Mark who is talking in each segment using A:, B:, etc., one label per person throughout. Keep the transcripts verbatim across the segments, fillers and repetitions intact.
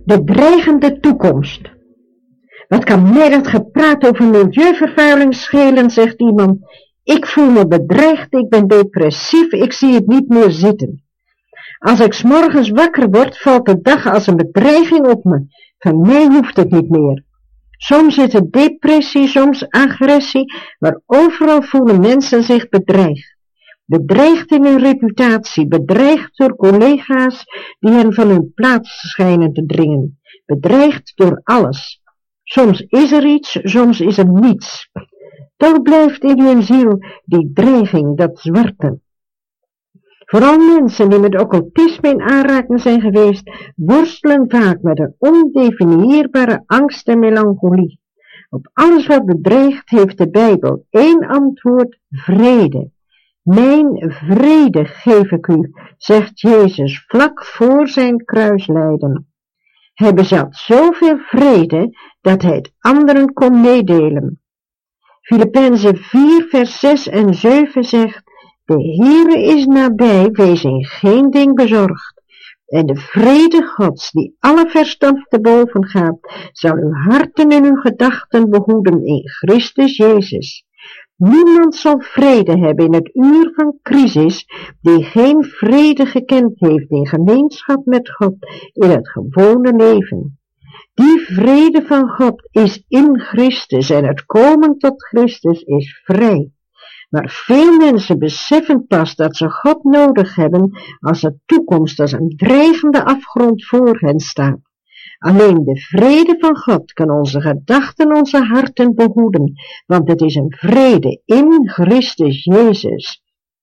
A: De dreigende toekomst. Wat kan mij dat gepraat over milieuvervuiling schelen, zegt iemand. Ik voel me bedreigd, ik ben depressief, ik zie het niet meer zitten. Als ik 's morgens wakker word, valt de dag als een bedreiging op me. Van mij hoeft het niet meer. Soms is het depressie, soms agressie, maar overal voelen mensen zich bedreigd. Bedreigd in hun reputatie, bedreigd door collega's die hen van hun plaats schijnen te dringen. Bedreigd door alles. Soms is er iets, soms is er niets. Toch blijft in hun ziel die dreiging, dat zwarte. Vooral mensen die met occultisme in aanraking zijn geweest, worstelen vaak met een ondefinieerbare angst en melancholie. Op alles wat bedreigt heeft de Bijbel één antwoord: vrede. Mijn vrede geef ik u, zegt Jezus vlak voor zijn kruislijden. Hij bezat zoveel vrede dat hij het anderen kon meedelen. Filippenzen vier vers zes en zeven zegt: de Heere is nabij, wees in geen ding bezorgd. En de vrede Gods, die alle verstand te boven gaat, zal uw harten en uw gedachten behoeden in Christus Jezus. Niemand zal vrede hebben in het uur van crisis, die geen vrede gekend heeft in gemeenschap met God in het gewone leven. Die vrede van God is in Christus en het komen tot Christus is vrij. Maar veel mensen beseffen pas dat ze God nodig hebben als de toekomst als een dreigende afgrond voor hen staat. Alleen de vrede van God kan onze gedachten, onze harten behoeden, want het is een vrede in Christus Jezus.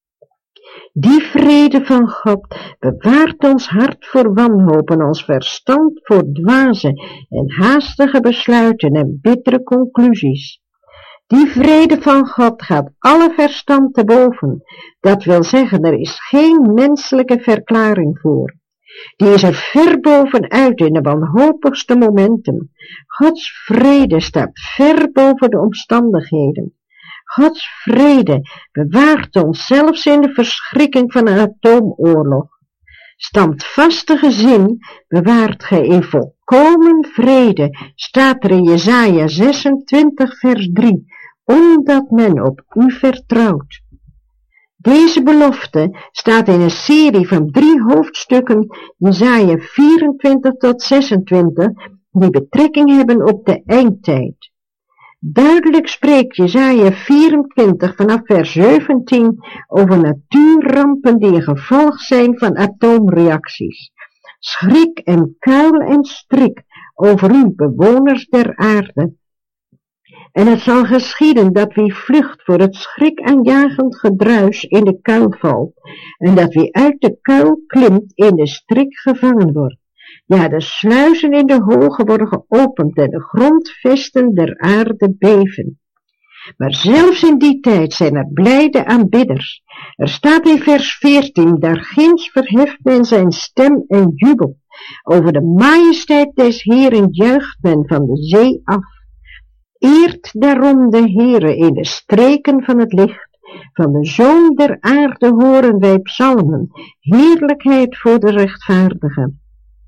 A: Die vrede van God bewaart ons hart voor wanhoop en ons verstand voor dwaze en haastige besluiten en bittere conclusies. Die vrede van God gaat alle verstand te boven. Dat wil zeggen, er is geen menselijke verklaring voor. Die is er ver bovenuit in de wanhopigste momenten. Gods vrede staat ver boven de omstandigheden. Gods vrede bewaart ons zelfs in de verschrikking van een atoomoorlog. Standvastige gezin bewaart gij in volkomen vrede, staat er in Jesaja zesentwintig vers drie, omdat men op u vertrouwt. Deze belofte staat in een serie van drie hoofdstukken, Jesaja vierentwintig tot zesentwintig, die betrekking hebben op de eindtijd. Duidelijk spreekt Jesaja vierentwintig vanaf vers zeventien over natuurrampen die een gevolg zijn van atoomreacties. Schrik en kuil en strik over u, bewoners der aarde. En het zal geschieden dat wie vlucht voor het schrikaanjagend gedruis in de kuil valt, en dat wie uit de kuil klimt in de strik gevangen wordt. Ja, de sluizen in de hoge worden geopend en de grondvesten der aarde beven. Maar zelfs in die tijd zijn er blijde aanbidders. Er staat in vers veertien, daar ginds verheft men zijn stem en jubelt. Over de majesteit des Heeren juicht men van de zee af. Eert daarom de Heere in de streken van het licht. Van de zoon der aarde horen wij psalmen, heerlijkheid voor de rechtvaardigen.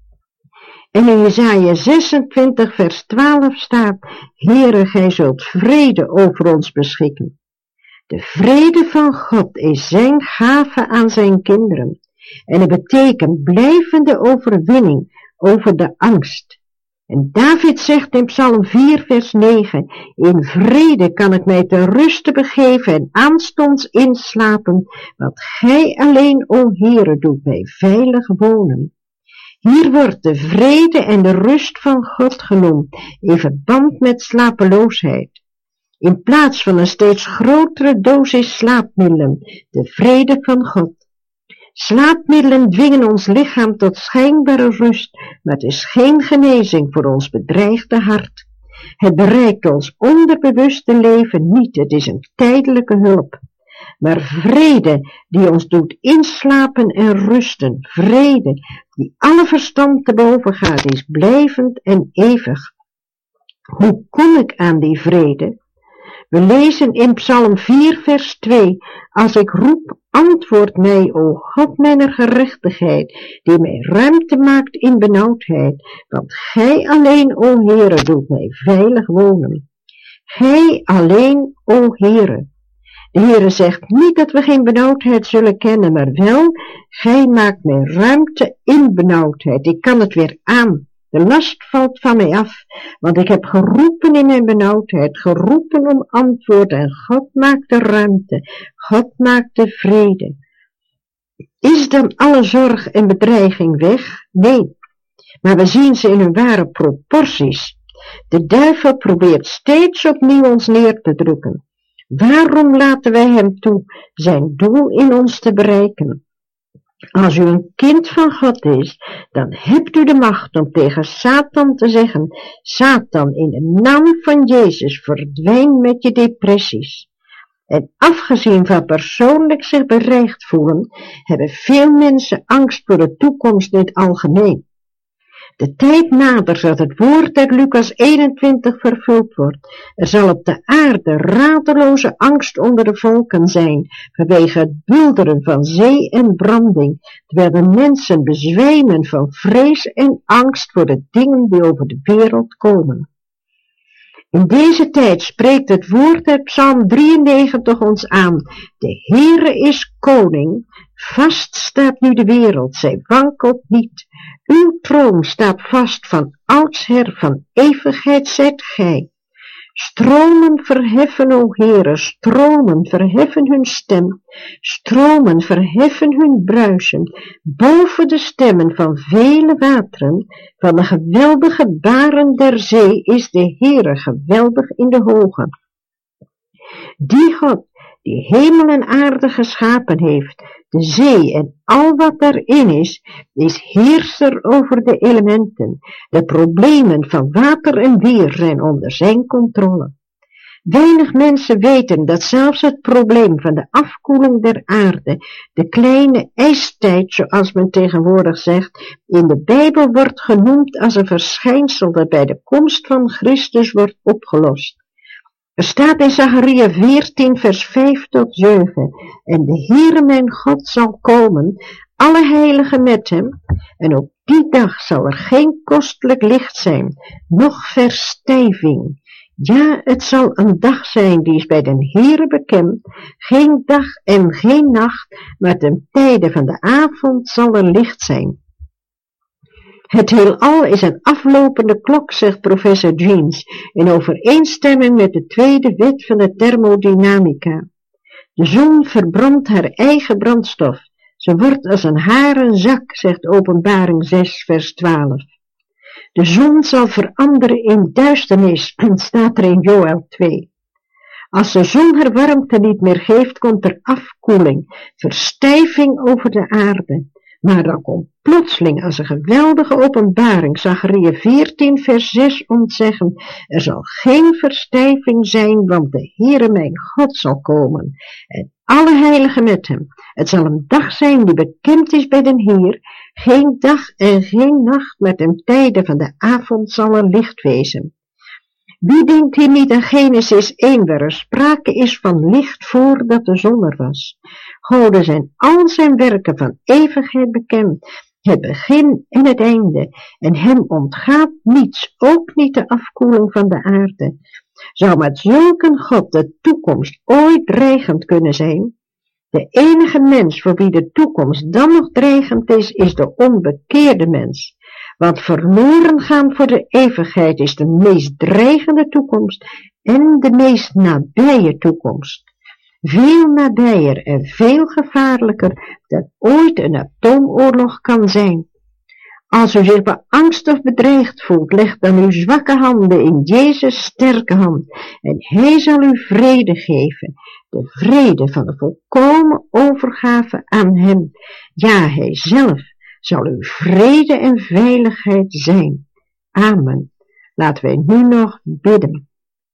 A: En in Jesaja zesentwintig vers twaalf staat: Heere, gij zult vrede over ons beschikken. De vrede van God is zijn gave aan zijn kinderen. En het betekent blijvende overwinning over de angst. En David zegt in Psalm vier vers negen: in vrede kan ik mij ter ruste begeven en aanstonds inslapen, want gij alleen, o Heere, doet mij veilig wonen. Hier wordt de vrede en de rust van God genoemd, in verband met slapeloosheid. In plaats van een steeds grotere dosis slaapmiddelen, de vrede van God. Slaapmiddelen dwingen ons lichaam tot schijnbare rust, maar het is geen genezing voor ons bedreigde hart. Het bereikt ons onderbewuste leven niet, het is een tijdelijke hulp. Maar vrede die ons doet inslapen en rusten, vrede die alle verstand te boven gaat, is blijvend en eeuwig. Hoe kom ik aan die vrede? We lezen in Psalm vier vers twee, als ik roep, antwoord mij, o God mijner gerechtigheid, die mij ruimte maakt in benauwdheid, want Gij alleen, o Heere, doet mij veilig wonen. Gij alleen, o Heere. De Heere zegt niet dat we geen benauwdheid zullen kennen, maar wel, Gij maakt mij ruimte in benauwdheid. Ik kan het weer aan. De last valt van mij af, want ik heb geroepen in mijn benauwdheid, geroepen om antwoord en God maakt de ruimte, God maakt de vrede. Is dan alle zorg en bedreiging weg? Nee, maar we zien ze in hun ware proporties. De duivel probeert steeds opnieuw ons neer te drukken. Waarom laten wij hem toe zijn doel in ons te bereiken? Als u een kind van God is, dan hebt u de macht om tegen Satan te zeggen, Satan, in de naam van Jezus, verdwijn met je depressies. En afgezien van persoonlijk zich bedreigd voelen, hebben veel mensen angst voor de toekomst in het algemeen. De tijd nadert dat het woord uit Lucas eenentwintig vervuld wordt. Er zal op de aarde radeloze angst onder de volken zijn, vanwege het bulderen van zee en branding, terwijl de mensen bezwijmen van vrees en angst voor de dingen die over de wereld komen. In deze tijd spreekt het woord uit Psalm drieënnegentig ons aan. De Heere is koning, vast staat nu de wereld, zij wankelt niet. Uw troon staat vast van oudsher, van eeuwigheid zijt gij. Stromen verheffen, o Heere, stromen verheffen hun stem, stromen verheffen hun bruisen, boven de stemmen van vele wateren, van de geweldige baren der zee is de Heere geweldig in de hoge. Die God, die hemel en aarde geschapen heeft, de zee en al wat daarin is, is heerser over de elementen. De problemen van water en weer zijn onder zijn controle. Weinig mensen weten dat zelfs het probleem van de afkoeling der aarde, de kleine ijstijd, zoals men tegenwoordig zegt, in de Bijbel wordt genoemd als een verschijnsel dat bij de komst van Christus wordt opgelost. Er staat in Zacharia veertien vers vijf tot zeven, en de Heere mijn God zal komen, alle heiligen met hem, en op die dag zal er geen kostelijk licht zijn, noch verstijving. Ja, het zal een dag zijn die is bij den Heere bekend, geen dag en geen nacht, maar ten tijde van de avond zal er licht zijn. Het heelal is een aflopende klok, zegt professor Jeans, in overeenstemming met de tweede wet van de thermodynamica. De zon verbrandt haar eigen brandstof. Ze wordt als een haren zak, zegt Openbaring zes vers twaalf. De zon zal veranderen in duisternis, staat er in Joël twee. Als de zon haar warmte niet meer geeft, komt er afkoeling, verstijving over de aarde. Maar dan komt plotseling als een geweldige openbaring, Zacharia veertien vers zes ontzeggen, er zal geen verstijving zijn, want de Heere mijn God zal komen, en alle heiligen met hem. Het zal een dag zijn die bekend is bij den Heer, geen dag en geen nacht, maar ten tijde van de avond zal er licht wezen. Wie denkt hier niet aan Genesis één, waar er sprake is van licht voordat de zon er was? Goden zijn al zijn werken van eeuwigheid bekend, het begin en het einde, en hem ontgaat niets, ook niet de afkoeling van de aarde. Zou met zulk een God de toekomst ooit dreigend kunnen zijn? De enige mens voor wie de toekomst dan nog dreigend is, is de onbekeerde mens. Want verloren gaan voor de eeuwigheid is de meest dreigende toekomst en de meest nabije toekomst. Veel nabijer en veel gevaarlijker dan ooit een atoomoorlog kan zijn. Als u zich beangst of bedreigd voelt, leg dan uw zwakke handen in Jezus' sterke hand en hij zal u vrede geven, de vrede van de volkomen overgave aan hem. Ja, hij zelf zal uw vrede en veiligheid zijn. Amen. Laten wij nu nog bidden.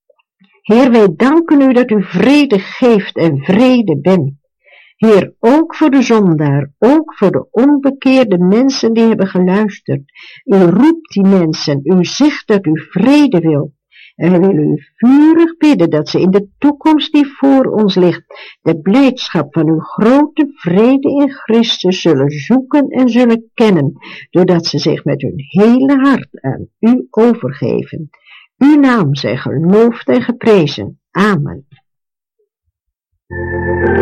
A: Heer, wij danken u dat u vrede geeft en vrede bent. Heer, ook voor de zondaar, ook voor de onbekeerde mensen die hebben geluisterd. U roept die mensen, u zegt dat u vrede wilt. En we willen u vurig bidden dat ze in de toekomst die voor ons ligt, de blijdschap van uw grote vrede in Christus zullen zoeken en zullen kennen, doordat ze zich met hun hele hart aan u overgeven. Uw naam zij geloofd en geprezen. Amen.